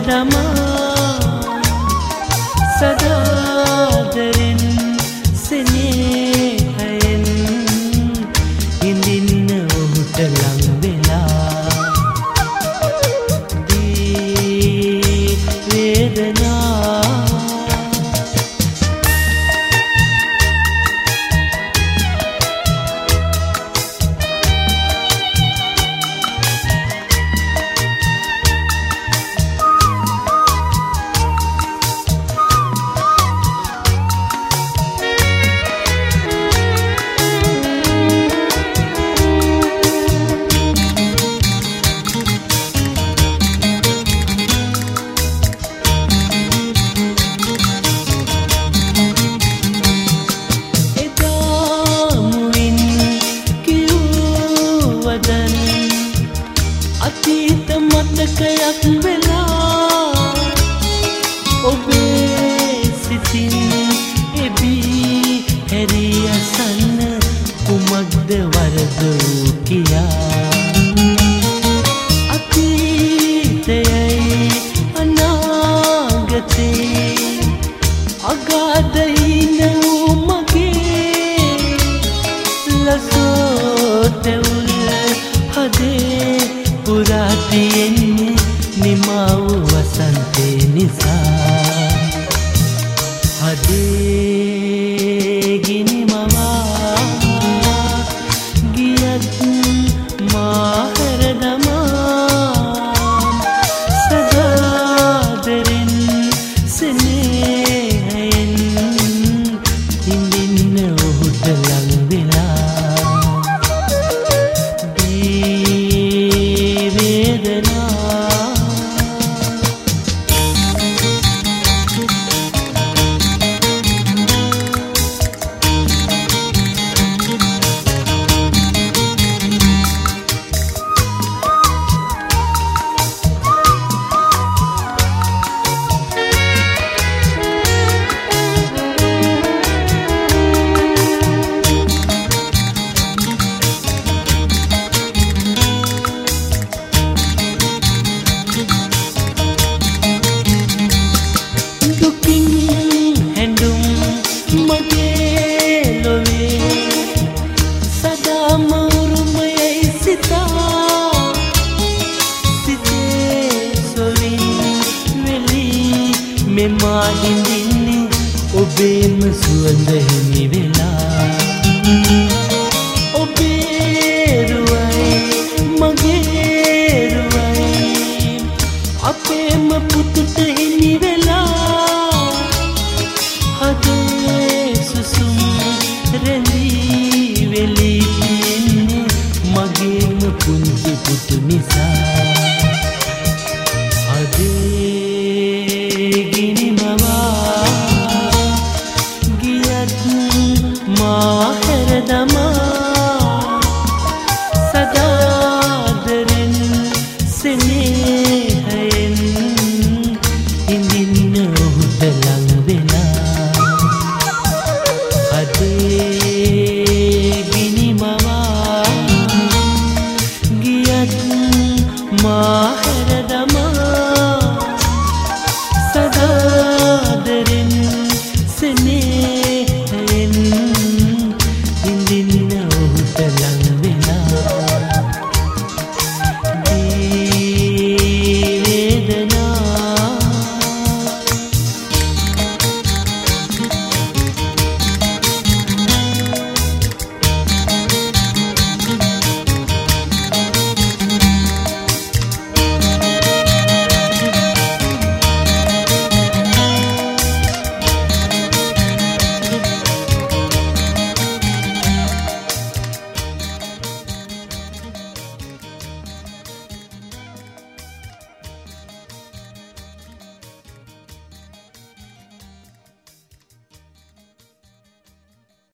දමා සදාදරෙන් සෙනෙහයෙන් ඉඳින්න ඔහුට ලං වෙලා දී වේදනා අතීත මතකයක් වෙලා ඔබේ සිතින් එබී හැරී අසන්න කුමක්ද වරද වූ කියා අතීතයයි අනාගතේ අගාධයින වූ මගේ ලසෝතෙවුල හදේ පුරා තියෙන්නේ නිමා වූ වසන්තේ නිසා හදේ ගිනි මවා ගියත් මා හැර දමා සදාදරෙන් සෙනෙහයෙන් ඉඳින්න ඔහුට ලං වෙලා මෙමා හිඳින්නේ ඔබේම සුවඳ හිමි වෙලා ඔබේ රුවයි මගේ රුවයි අපේම පුත